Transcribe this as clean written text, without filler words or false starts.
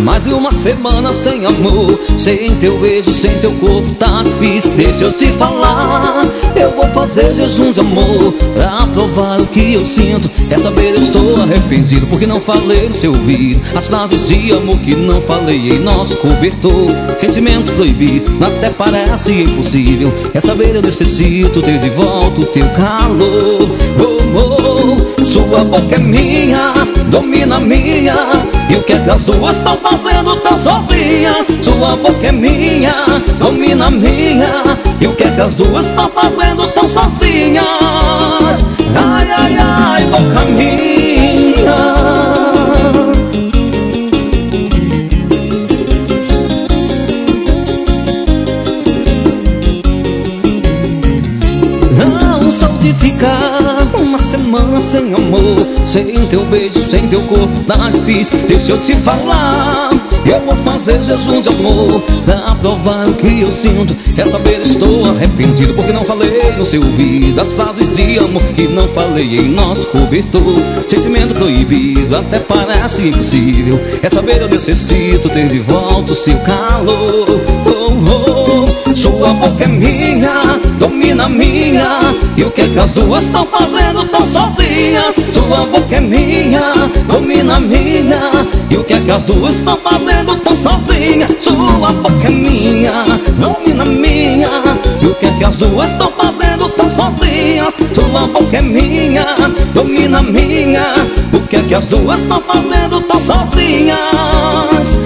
Mais de uma semana sem amor, sem teu beijo, sem seu corpo tá difícil. Deixa eu te falar, eu vou fazer jejum de amor pra provar o que eu sinto. Quer saber, eu estou arrependido porque não falei no seu ouvido as frases de amor que não falei em nosso cobertor. Sentimento proibido, até parece impossível. Quer saber, eu necessito ter de volta o teu calor. Sua boca é minha, domina minha. E o que é que as duas estão fazendo tão sozinhas? Sua boca é minha, domina minha. E o que é que as duas estão fazendo tão sozinhas? Ai, ai, ai, boca minha. Não sou de ficar uma semana sem amor, sem teu beijo, sem teu corpo tá difícil. Deixa eu te falar, eu vou fazer jejum de amor pra provar o que eu sinto. Quer saber, estou arrependido porque não falei no seu ouvido as frases de amor que não falei em nosso cobertor. Sentimento proibido, até parece impossível. Quer saber, eu necessito ter de volta o seu calor. Sua boca é minha, domina minha. E o que é que as duas estão fazendo tão sozinhas? Sua boca é minha, domina minha. E o que é que as duas estão fazendo tão sozinhas? Sua boca é minha, domina minha. E o que é que as duas estão fazendo tão sozinhas? Sua boca é minha, domina minha. O que é que as duas estão fazendo tão sozinhas?